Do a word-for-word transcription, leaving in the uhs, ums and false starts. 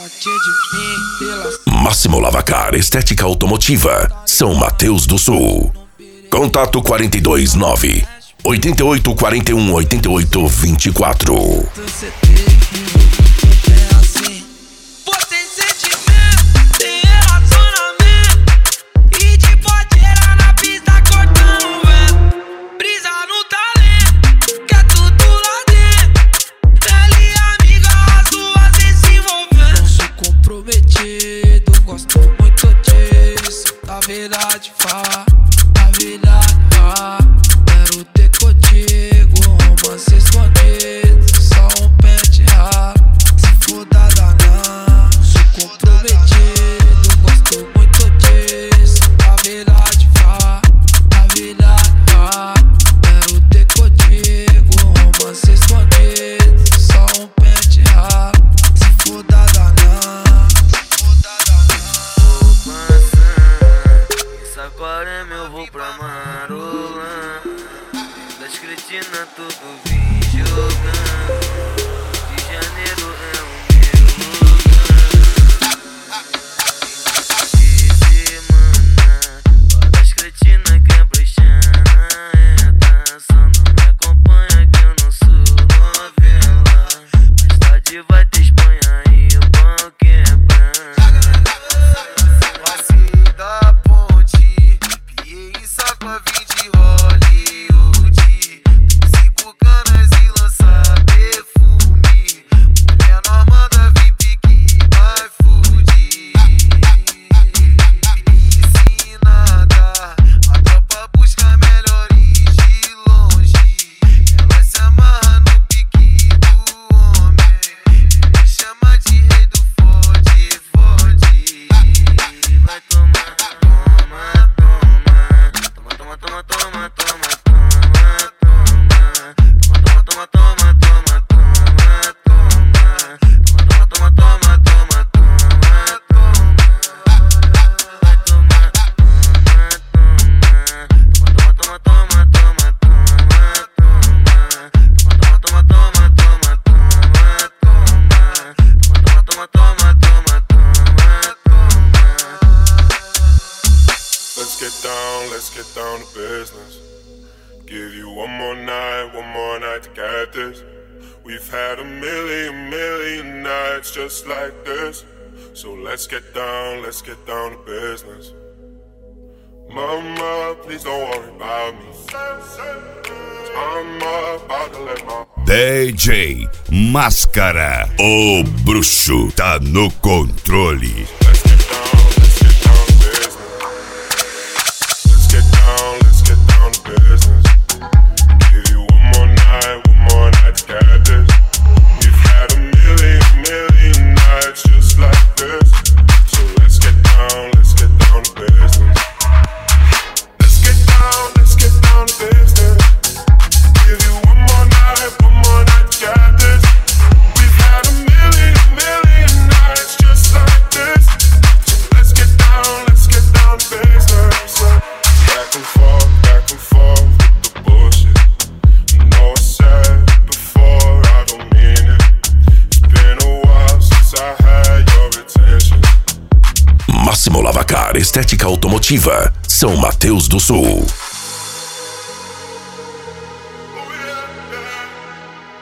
Máximo Lavacar, estética automotiva, São Mateus do Sul. Contato quatro dois nove, oito oito quatro um, oito oito dois quatro. Gosto muito disso, na verdade fala, na verdade fala. Quero ter contigo um romance escondido, só um pente ralo, se for da danã. Sou comprometido, gosto muito disso, na verdade fala, na verdade fala. Quero ter contigo um romance escondido, só um pente ralo, se for da danã. Saquarema eu vou pra Marola, das cretinas tudo vim jogando. De janeiro é o meu lugar. De semana, das cretinas que é brechana, é dança. Não me acompanha que eu não sou novela. Mais tarde vai ter Espanha e o pão quebrando. Sacua vim de Hollywood, cinco canas e lança perfume. Mulher normanda vem pique vai fugir. Ensinada, a tropa busca melhores de longe. Ela se amarra no pique do homem, me chama de rei do fode, fode. Vai tomar, toma, toma, toma, toma, toma, toma, toma, toma, toma, toma, toma, toma, toma, toma, toma, toma, toma, toma, vai tomar, toma, toma, toma, toma, toma, toma, toma, toma, toma, toma, toma, toma, toma, toma, toma, toma. Let's get down, let's get down to business. Give you one more night, one more night to get this. We've had a million, million nights just like this. So let's get down, let's get down to business. Mama, please don't worry about me. I'm about to let my D J Máscara, o bruxo, tá no controle. Let's get down, let's get down to business. Let's get down, let's get down to business. Give you one more night, one more night to get this. We've had a million, million nights just like this. So let's get down, let's get down to business. Let's get down, let's get down to business. Give you one more night, one more night to get this. We've had a million, million nights just like this. So let's get down, let's get down to business. Back and forth, back and forth with the bullshit. You know I said before, I don't mean it. It's been a while since I had your attention. Máximo Lavacar, estética automotiva, São Mateus do Sul.